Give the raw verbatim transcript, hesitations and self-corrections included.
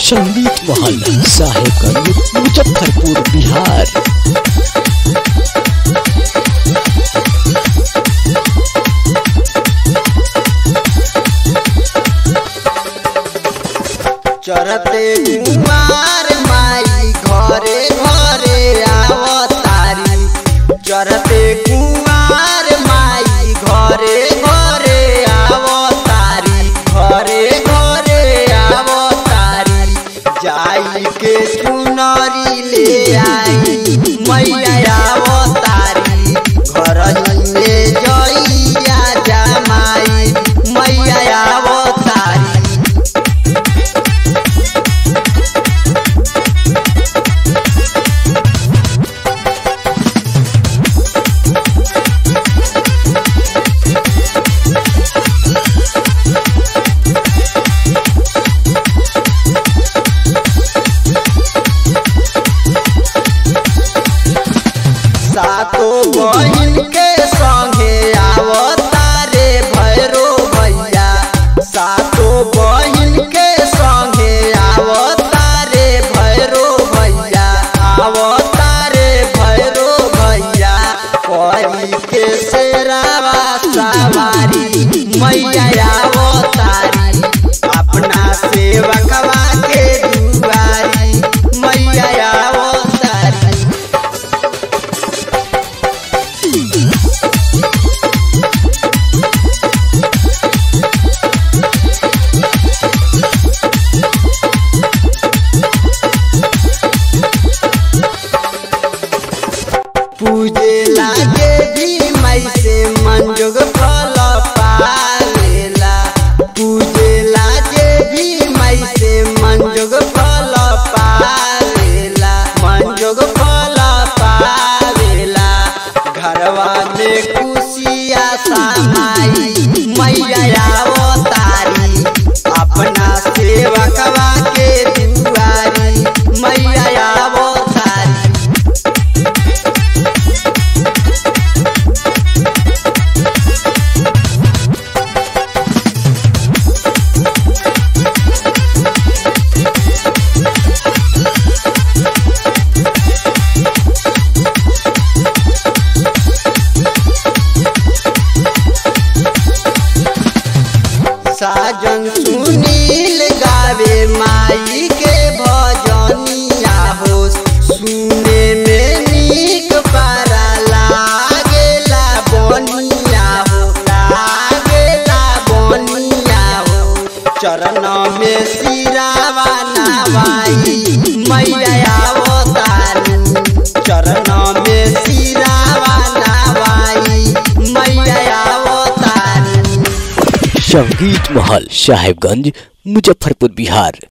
संगीत महल साहेबगंज मुजफ्फरपुर बिहार। चरते कुमार माई घरे घरे आवतारी। चरते कुमार माई घरे घरे आवतारी। घरे घरे आवतारी जाई के चुनरी ले आई मैया आवतारी। घर में जइया जमाई मैया आवतारी। सातो बहिन के संगे आवतारे भैरो भैया। सातो बहिन के संगे आवतारे भैरो भैया। आवतारे भैरो भैया करी के शेरावा सवारी मैया आवतारी। अपना सेवकवा के दुआरी मैया आवतारी। पूजे लागे भी मई से मंजोग फल पावेला। पूजे लागे भी मई से मंजोग फल पावेला। मंजोग फल पावेला घरवा में खुशिया समाई मैया आवतारी। अपना सेवकवा के दुआरी मैया आवतारी। साजन सुनील गावे माई के भजनिया हो। सुने में नीक पारा लागेला बनिया हो। लागेला बनिया हो चरण में सिरावा नवाई मैया आवतारी। चरण में सिरावा नवाई मैया आवतारी। संगीत महल साहेबगंज मुजफ्फरपुर बिहार।